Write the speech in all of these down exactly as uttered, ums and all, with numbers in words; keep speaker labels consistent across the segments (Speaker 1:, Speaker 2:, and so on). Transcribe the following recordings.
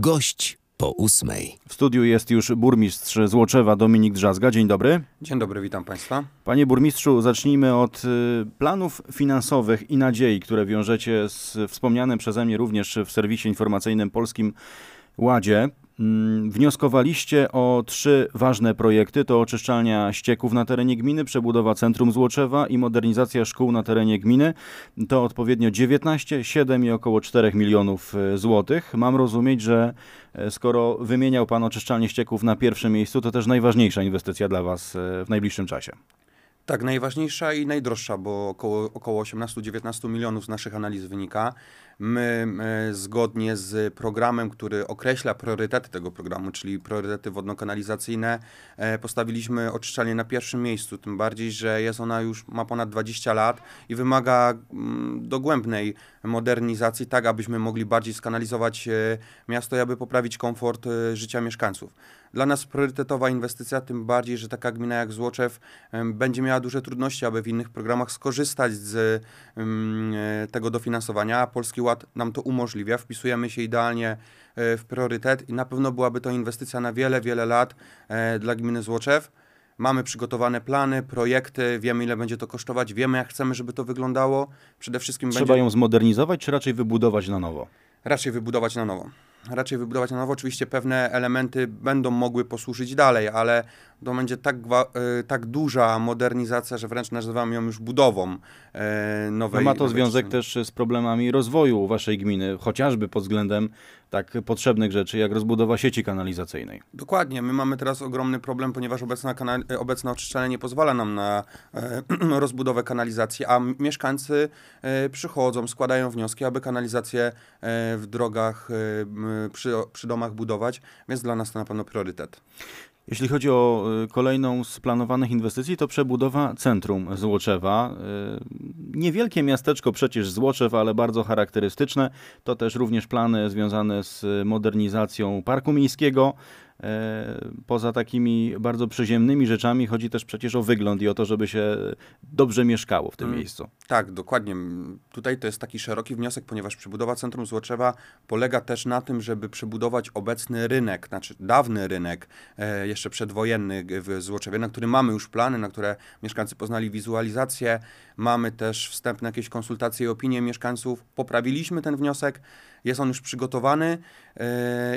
Speaker 1: Gość po ósmej.
Speaker 2: W studiu jest już burmistrz Złoczewa Dominik Drzazga. Dzień dobry.
Speaker 3: Dzień dobry, witam Państwa.
Speaker 2: Panie burmistrzu, zacznijmy od planów finansowych i nadziei, które wiążecie z wspomnianym przeze mnie również w serwisie informacyjnym Polskim Ładzie. Wnioskowaliście o trzy ważne projekty, to oczyszczalnia ścieków na terenie gminy, przebudowa centrum Złoczewa i modernizacja szkół na terenie gminy. To odpowiednio dziewiętnaście, siedem i około czterech milionów złotych. Mam rozumieć, że skoro wymieniał Pan oczyszczalnię ścieków na pierwszym miejscu, to też najważniejsza inwestycja dla Was w najbliższym czasie.
Speaker 3: Tak, najważniejsza i najdroższa, bo około, około osiemnaście do dziewiętnastu milionów z naszych analiz wynika. My, my zgodnie z programem, który określa priorytety tego programu, czyli priorytety wodno-kanalizacyjne, e, postawiliśmy oczyszczalnię na pierwszym miejscu, tym bardziej, że jest ona już, ma ponad dwadzieścia lat i wymaga mm, dogłębnej modernizacji, tak abyśmy mogli bardziej skanalizować e, miasto i aby poprawić komfort e, życia mieszkańców. Dla nas priorytetowa inwestycja, tym bardziej, że taka gmina jak Złoczew e, będzie miała duże trudności, aby w innych programach skorzystać z e, tego dofinansowania. Polski Ład nam to umożliwia, wpisujemy się idealnie w priorytet i na pewno byłaby to inwestycja na wiele, wiele lat dla gminy Złoczew. Mamy przygotowane plany, projekty, wiemy ile będzie to kosztować, wiemy jak chcemy, żeby to wyglądało. Przede wszystkim
Speaker 2: Trzeba
Speaker 3: będzie...
Speaker 2: ją zmodernizować, czy raczej wybudować na nowo?
Speaker 3: Raczej wybudować na nowo. Raczej wybudować na nowo. Oczywiście pewne elementy będą mogły posłużyć dalej, ale to będzie tak, tak duża modernizacja, że wręcz nazywamy ją już budową e, nowej.
Speaker 2: No ma to
Speaker 3: nowej
Speaker 2: związek
Speaker 3: przestrzeni.
Speaker 2: też z problemami rozwoju waszej gminy, chociażby pod względem tak potrzebnych rzeczy, jak rozbudowa sieci kanalizacyjnej.
Speaker 3: Dokładnie. My mamy teraz ogromny problem, ponieważ obecna, kanal, obecne oczyszczalnie nie pozwala nam na e, rozbudowę kanalizacji, a mieszkańcy e, przychodzą, składają wnioski, aby kanalizację e, w drogach, e, przy, przy domach budować, więc dla nas to na pewno priorytet.
Speaker 2: Jeśli chodzi o kolejną z planowanych inwestycji, to przebudowa centrum Złoczewa. Niewielkie miasteczko przecież Złoczew, ale bardzo charakterystyczne. To też również plany związane z modernizacją parku miejskiego. Poza takimi bardzo przyziemnymi rzeczami chodzi też przecież o wygląd i o to, żeby się dobrze mieszkało w tym hmm. miejscu.
Speaker 3: Tak, dokładnie. Tutaj to jest taki szeroki wniosek, ponieważ przebudowa centrum Złoczewa polega też na tym, żeby przebudować obecny rynek, znaczy dawny rynek, e, jeszcze przedwojenny w Złoczewie, na który mamy już plany, na które mieszkańcy poznali wizualizację. Mamy też wstępne jakieś konsultacje i opinie mieszkańców. Poprawiliśmy ten wniosek. Jest on już przygotowany e,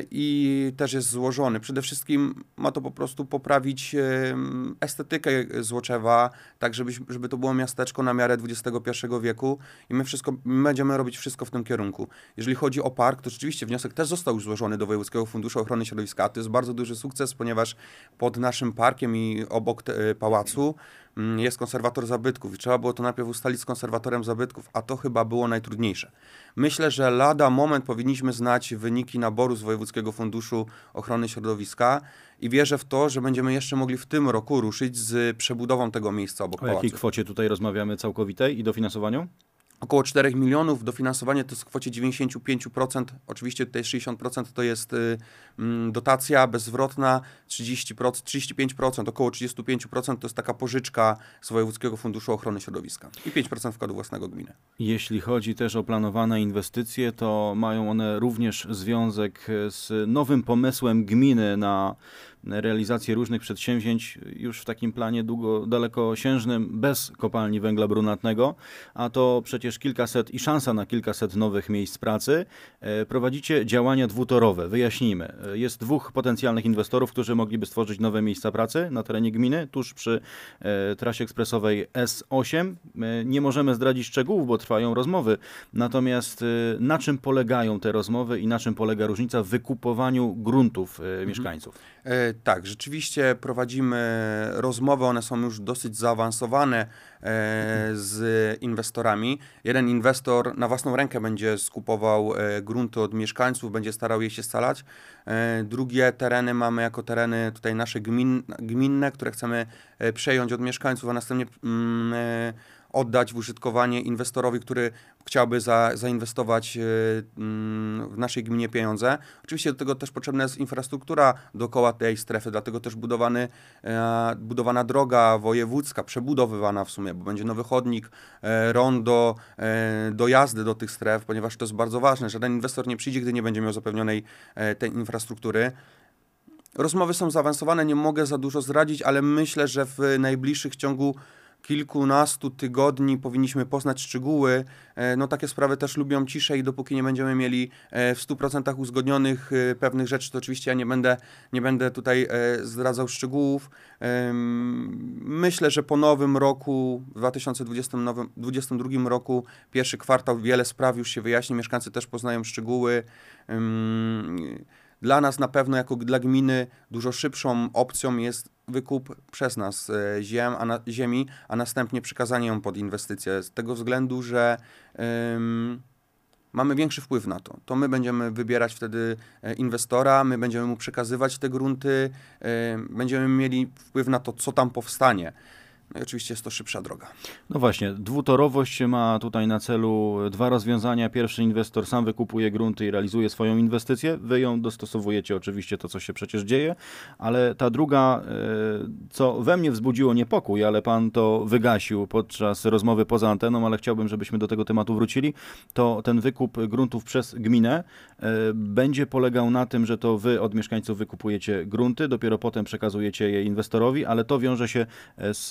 Speaker 3: i też jest złożony. Przede wszystkim ma to po prostu poprawić e, estetykę Złoczewa, tak żeby, żeby to było miasteczko na miarę dwudziestego pierwszego wieku i my, wszystko, my będziemy robić wszystko w tym kierunku. Jeżeli chodzi o park, to rzeczywiście wniosek też został już złożony do Wojewódzkiego Funduszu Ochrony Środowiska. To jest bardzo duży sukces, ponieważ pod naszym parkiem i obok te, pałacu jest konserwator zabytków i trzeba było to najpierw ustalić z konserwatorem zabytków, a to chyba było najtrudniejsze. Myślę, że lada moment powinniśmy znać wyniki naboru z Wojewódzkiego Funduszu Ochrony Środowiska i wierzę w to, że będziemy jeszcze mogli w tym roku ruszyć z przebudową tego miejsca obok pałacu.
Speaker 2: O jakiej kwocie tutaj rozmawiamy całkowitej i dofinansowaniu?
Speaker 3: Około czterech milionów, dofinansowanie to jest w kwocie dziewięćdziesiąt pięć procent, oczywiście tutaj sześćdziesiąt procent to jest y, y, dotacja bezzwrotna, trzydzieści procent, trzydzieści pięć procent, około trzydzieści pięć procent to jest taka pożyczka z Wojewódzkiego Funduszu Ochrony Środowiska i pięć procent wkładu własnego gminy.
Speaker 2: Jeśli chodzi też o planowane inwestycje, to mają one również związek z nowym pomysłem gminy na realizację różnych przedsięwzięć już w takim planie długo, dalekosiężnym, bez kopalni węgla brunatnego, a to przecież kilkaset i szansa na kilkaset nowych miejsc pracy. Prowadzicie działania dwutorowe. Wyjaśnijmy. Jest dwóch potencjalnych inwestorów, którzy mogliby stworzyć nowe miejsca pracy na terenie gminy, tuż przy trasie ekspresowej S osiem. Nie możemy zdradzić szczegółów, bo trwają rozmowy. Natomiast na czym polegają te rozmowy i na czym polega różnica w wykupowaniu gruntów mhm. mieszkańców?
Speaker 3: E, tak, rzeczywiście prowadzimy rozmowy, one są już dosyć zaawansowane e, z inwestorami. Jeden inwestor na własną rękę będzie skupował e, grunty od mieszkańców, będzie starał je się scalać. E, drugie tereny mamy jako tereny tutaj nasze gmin, gminne, które chcemy e, przejąć od mieszkańców, a następnie mm, e, oddać w użytkowanie inwestorowi, który chciałby za, zainwestować w naszej gminie pieniądze. Oczywiście do tego też potrzebna jest infrastruktura dookoła tej strefy, dlatego też budowany, budowana droga wojewódzka, przebudowywana w sumie, bo będzie nowy chodnik, rondo, dojazdy do tych stref, ponieważ to jest bardzo ważne. Żaden inwestor nie przyjdzie, gdy nie będzie miał zapewnionej tej infrastruktury. Rozmowy są zaawansowane, nie mogę za dużo zdradzić, ale myślę, że w najbliższych ciągu kilkunastu tygodni powinniśmy poznać szczegóły. No takie sprawy też lubią ciszę i dopóki nie będziemy mieli w stu procentach uzgodnionych pewnych rzeczy, to oczywiście ja nie będę, nie będę tutaj zdradzał szczegółów. Myślę, że po nowym roku, w dwa tysiące dwudziestym drugim roku, pierwszy kwartał, wiele spraw już się wyjaśni, mieszkańcy też poznają szczegóły. Dla nas na pewno, jako dla gminy, dużo szybszą opcją jest wykup przez nas ziem, a na, ziemi, a następnie przekazanie ją pod inwestycje. Z tego względu, że ym, mamy większy wpływ na to. To my będziemy wybierać wtedy inwestora, my będziemy mu przekazywać te grunty, ym, będziemy mieli wpływ na to, co tam powstanie. No i oczywiście jest to szybsza droga.
Speaker 2: No właśnie, dwutorowość ma tutaj na celu dwa rozwiązania. Pierwszy inwestor sam wykupuje grunty i realizuje swoją inwestycję. Wy ją dostosowujecie oczywiście, to co się przecież dzieje, ale ta druga, co we mnie wzbudziło niepokój, ale pan to wygasił podczas rozmowy poza anteną, ale chciałbym, żebyśmy do tego tematu wrócili, to ten wykup gruntów przez gminę będzie polegał na tym, że to wy od mieszkańców wykupujecie grunty, dopiero potem przekazujecie je inwestorowi, ale to wiąże się z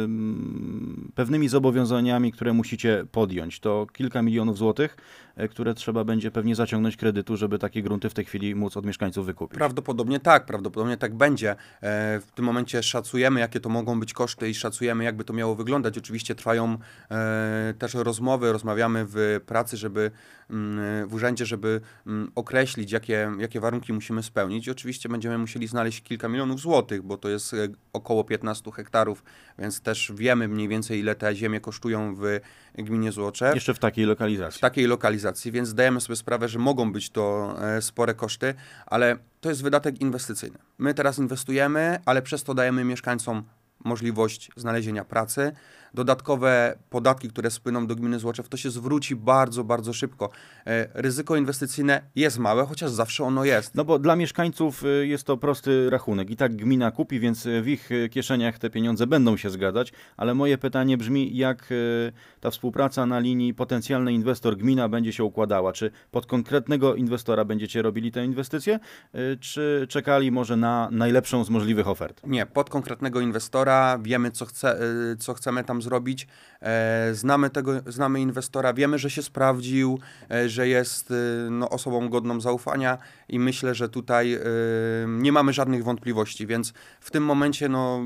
Speaker 2: pewnymi zobowiązaniami, które musicie podjąć. To kilka milionów złotych, które trzeba będzie pewnie zaciągnąć kredytu, żeby takie grunty w tej chwili móc od mieszkańców wykupić.
Speaker 3: Prawdopodobnie tak, prawdopodobnie tak będzie. W tym momencie szacujemy, jakie to mogą być koszty i szacujemy, jakby to miało wyglądać. Oczywiście trwają też rozmowy, rozmawiamy w pracy, żeby w urzędzie, żeby określić, jakie, jakie warunki musimy spełnić. I oczywiście będziemy musieli znaleźć kilka milionów złotych, bo to jest około piętnaście hektarów, więc też wiemy mniej więcej, ile te ziemie kosztują w gminie Złoczew.
Speaker 2: Jeszcze w takiej lokalizacji.
Speaker 3: W takiej lokalizacji, więc zdajemy sobie sprawę, że mogą być to spore koszty, ale to jest wydatek inwestycyjny. My teraz inwestujemy, ale przez to dajemy mieszkańcom możliwość znalezienia pracy. Dodatkowe podatki, które spłyną do gminy Złoczew, to się zwróci bardzo, bardzo szybko. Ryzyko inwestycyjne jest małe, chociaż zawsze ono jest.
Speaker 2: No bo dla mieszkańców jest to prosty rachunek. I tak gmina kupi, więc w ich kieszeniach te pieniądze będą się zgadzać, ale moje pytanie brzmi, jak ta współpraca na linii potencjalny inwestor-gmina będzie się układała? Czy pod konkretnego inwestora będziecie robili tę inwestycję, czy czekali może na najlepszą z możliwych ofert?
Speaker 3: Nie, pod konkretnego inwestora, wiemy co, chce, co chcemy tam zrobić, znamy tego, znamy inwestora, wiemy, że się sprawdził, że jest no, osobą godną zaufania i myślę, że tutaj nie mamy żadnych wątpliwości, więc w tym momencie no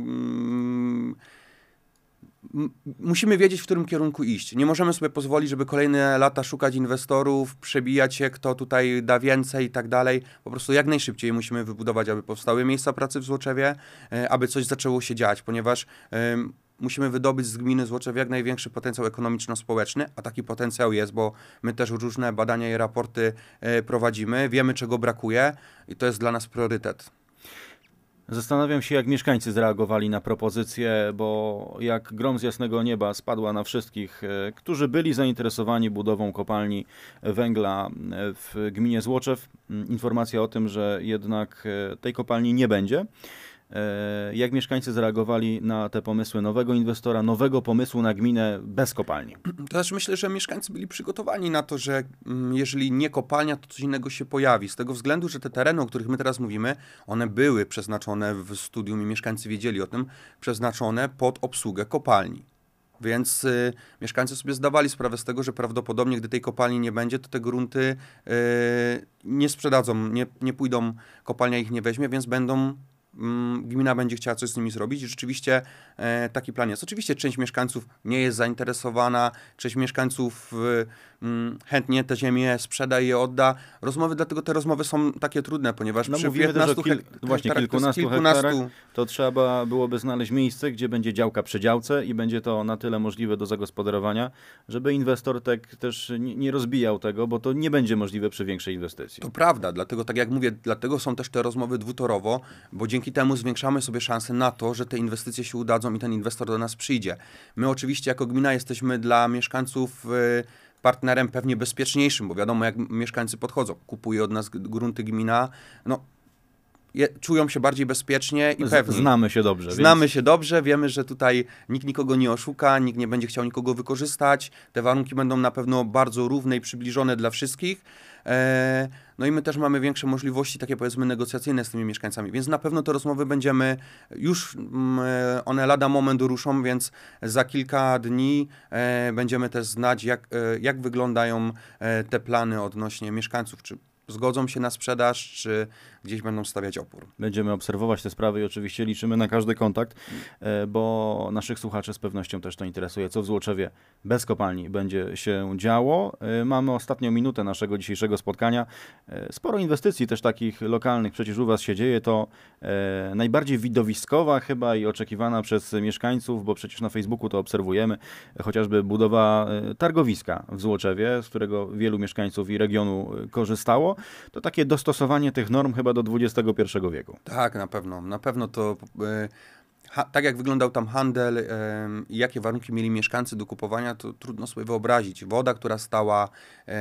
Speaker 3: musimy wiedzieć, w którym kierunku iść. Nie możemy sobie pozwolić, żeby kolejne lata szukać inwestorów, przebijać się, kto tutaj da więcej i tak dalej. Po prostu jak najszybciej musimy wybudować, aby powstały miejsca pracy w Złoczewie, aby coś zaczęło się dziać, ponieważ musimy wydobyć z gminy Złoczew jak największy potencjał ekonomiczno-społeczny, a taki potencjał jest, bo my też różne badania i raporty prowadzimy, wiemy, czego brakuje i to jest dla nas priorytet.
Speaker 2: Zastanawiam się, jak mieszkańcy zareagowali na propozycję, bo jak grom z jasnego nieba spadła na wszystkich, którzy byli zainteresowani budową kopalni węgla w gminie Złoczew, informacja o tym, że jednak tej kopalni nie będzie. Jak mieszkańcy zareagowali na te pomysły nowego inwestora, nowego pomysłu na gminę bez kopalni?
Speaker 3: To też myślę, że mieszkańcy byli przygotowani na to, że jeżeli nie kopalnia, to coś innego się pojawi. Z tego względu, że te tereny, o których my teraz mówimy, one były przeznaczone w studium i mieszkańcy wiedzieli o tym, przeznaczone pod obsługę kopalni. Więc y, mieszkańcy sobie zdawali sprawę z tego, że prawdopodobnie, gdy tej kopalni nie będzie, to te grunty y, nie sprzedadzą, nie, nie pójdą, kopalnia ich nie weźmie, więc będą gmina będzie chciała coś z nimi zrobić i rzeczywiście e, taki plan jest. Oczywiście część mieszkańców nie jest zainteresowana, część mieszkańców mm, chętnie te ziemię sprzeda i je odda. Rozmowy, dlatego te rozmowy są takie trudne, ponieważ
Speaker 2: No
Speaker 3: przy
Speaker 2: mówimy też o
Speaker 3: piętnastu
Speaker 2: kil,
Speaker 3: hek-
Speaker 2: właśnie
Speaker 3: hektarach, to jest
Speaker 2: kilkunastu, hektarach, to trzeba byłoby znaleźć miejsce, gdzie będzie działka przy działce i będzie to na tyle możliwe do zagospodarowania, żeby inwestor tak też nie, nie rozbijał tego, bo to nie będzie możliwe przy większej inwestycji.
Speaker 3: To prawda, dlatego tak jak mówię, dlatego są też te rozmowy dwutorowo, bo dzięki temu zwiększamy sobie szanse na to, że te inwestycje się udadzą i ten inwestor do nas przyjdzie. My oczywiście jako gmina jesteśmy dla mieszkańców y, partnerem pewnie bezpieczniejszym, bo wiadomo jak mieszkańcy podchodzą. Kupuje od nas g- grunty gmina, no je, czują się bardziej bezpiecznie i
Speaker 2: Z,
Speaker 3: pewnie.
Speaker 2: znamy się dobrze.
Speaker 3: Znamy
Speaker 2: więc...
Speaker 3: się dobrze, wiemy, że tutaj nikt nikogo nie oszuka, nikt nie będzie chciał nikogo wykorzystać. Te warunki będą na pewno bardzo równe i przybliżone dla wszystkich. E, no i my też mamy większe możliwości, takie powiedzmy negocjacyjne z tymi mieszkańcami, więc na pewno te rozmowy będziemy, już mm, one lada moment ruszą, więc za kilka dni e, będziemy też znać, jak, e, jak wyglądają e, te plany odnośnie mieszkańców, czy zgodzą się na sprzedaż, czy gdzieś będą stawiać opór.
Speaker 2: Będziemy obserwować te sprawy i oczywiście liczymy na każdy kontakt, e, bo naszych słuchaczy z pewnością też to interesuje, co w Złoczewie bez kopalni będzie się działo. E, Mamy ostatnią minutę naszego dzisiejszego spotkania. E, Sporo inwestycji też takich lokalnych przecież u was się dzieje. To e, najbardziej widowiskowa chyba i oczekiwana przez mieszkańców, bo przecież na Facebooku to obserwujemy, e, chociażby budowa e, targowiska w Złoczewie, z którego wielu mieszkańców i regionu e, korzystało. To takie dostosowanie tych norm chyba do dwudziestego pierwszego wieku.
Speaker 3: Tak, na pewno. Na pewno to e, ha, tak jak wyglądał tam handel e, i jakie warunki mieli mieszkańcy do kupowania, to trudno sobie wyobrazić. Woda, która stała, e,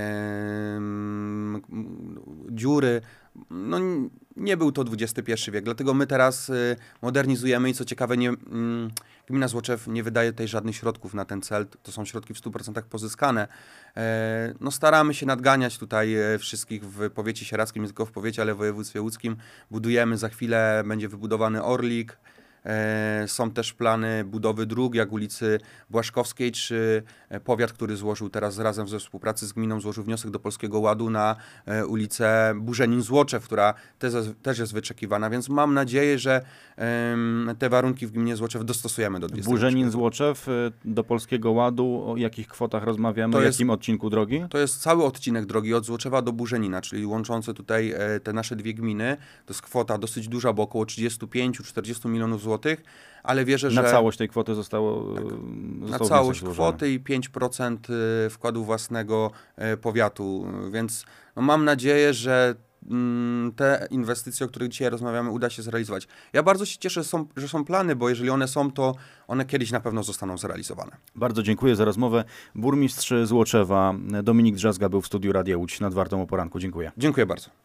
Speaker 3: m, dziury, no n- nie był to dwudziesty pierwszy wiek, dlatego my teraz e, modernizujemy i co ciekawe, nie, mm, gmina Złoczew nie wydaje tutaj żadnych środków na ten cel, to są środki w stu procentach pozyskane. E, no staramy się nadganiać tutaj e, wszystkich w powiecie sieradzkim, nie tylko w powiecie, ale w województwie łódzkim. Budujemy, za chwilę będzie wybudowany Orlik. E, są też plany budowy dróg, jak ulicy Błaszkowskiej, czy e, powiat, który złożył teraz razem ze współpracy z gminą, złożył wniosek do Polskiego Ładu na e, ulicę Burzenin-Złoczew, która też, też jest wyczekiwana, więc mam nadzieję, że em, te warunki w gminie Złoczew dostosujemy do dwudziestego pierwszego
Speaker 2: Burzenin
Speaker 3: wieku.
Speaker 2: Złoczew y, do Polskiego Ładu, o jakich kwotach rozmawiamy,
Speaker 3: To
Speaker 2: o
Speaker 3: jest-
Speaker 2: jakim odcinku drogi?
Speaker 3: To jest cały odcinek drogi od Złoczewa do Burzenina, czyli łączący tutaj e, te nasze dwie gminy. To jest kwota dosyć duża, bo około trzydzieści pięć do czterdziestu milionów złotych, ale wierzę,
Speaker 2: Na
Speaker 3: że
Speaker 2: całość tej kwoty zostało,
Speaker 3: Tak.
Speaker 2: y,
Speaker 3: na
Speaker 2: został
Speaker 3: całość
Speaker 2: wniosek złożony.
Speaker 3: kwoty i pięć procent y, wkładu własnego y, powiatu, y, więc no mam nadzieję, że mm, te inwestycje, o których dzisiaj rozmawiamy, uda się zrealizować. Ja bardzo się cieszę, są, że są plany, bo jeżeli one są, to one kiedyś na pewno zostaną zrealizowane.
Speaker 2: Bardzo dziękuję za rozmowę. Burmistrz Złoczewa Dominik Drzazga był w studiu Radia Łódź nad Wartą o poranku. Dziękuję.
Speaker 3: Dziękuję bardzo.